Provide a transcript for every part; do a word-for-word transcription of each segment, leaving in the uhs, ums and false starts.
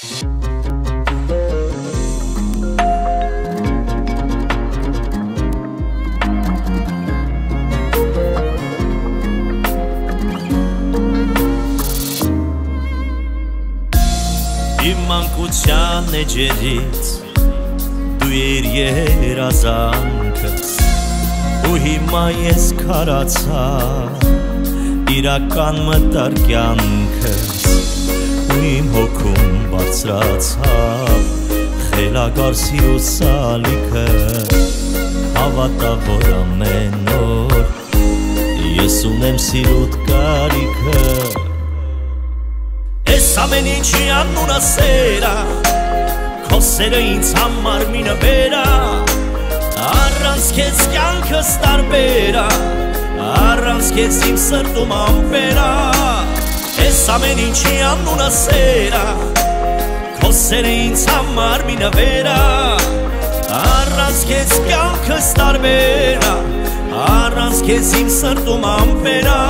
Իմ մանկության էջերից դու էր երազանքս ու հիմա ես քարացա իրական մտար կյանքս ու իմ հոգում բարձրացավ խելագար սիրու սալիքը հավատա որ ամեն օր ես ունեմ սիրուդ կարիքը Ես ամեն ինչի անունը սերա Քո սերը ինձ համար մի նվեր ա Առանց քեզ կյանքս տարբեր ա Առանց քեզ իմ սրտում ամպեր ա Ես ամեն ինչի անունը սերա Քո սերը ինձ համար մի նվեր ա Առանց քեզ կյանքս տարբեր ա Առանց քեզ իմ սրտում ամպեր ա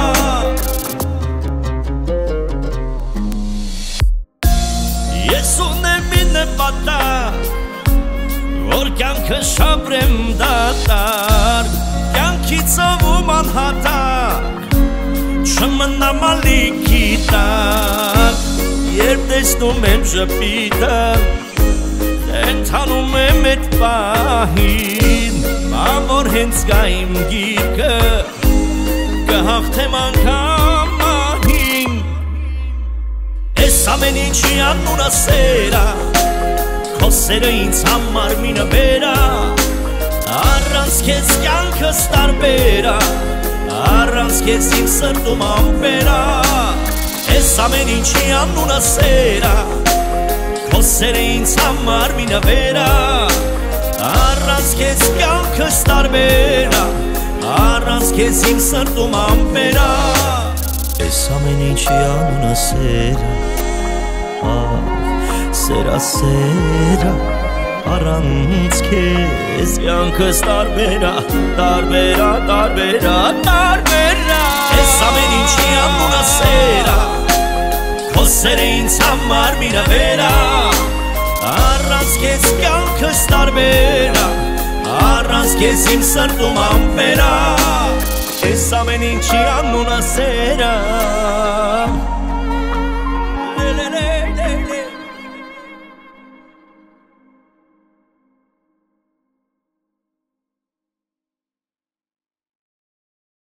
Ես ունեմ մի նպատակ, որ կյանքը շապրեմ դատար Կյանքի ծովում անհատակ, չմնամ ալիքի տակ Երբ տեսնում եմ ժպիտը, ընթանում եմ էդ պահին Բա որ հենց գա իմ գիրկը, կհաղթեմ անգամ մահին Ես ամեն ինչի անունը սերա Քո սերը ինձ համար մի նվեր ա Առանց քեզ կյանքս տարբեր ա Առանց քեզ իմ սրտում ամպեր ա Ես ամեն ինչի անունը սերա Քո սերը ինձ համար մի նվեր ա Առանց քեզ կյանքս տարբեր ա Առանց քեզ իմ սրտում ամպեր ա Ես ամեն ինչի անունը սերա Սերա, սերա, առանց քեզ կյանքս տարբեր ա, տարբեր ա, տարբեր ա, տարբեր ա Ես ամեն ինչի անունը սերա Քո սերը ինձ համար մի նվեր ա Առանց քեզ կյանքս տարբեր ա Առանց քեզ իմ սրտում ամպեր ա Ես ամեն ինչի անունը սերա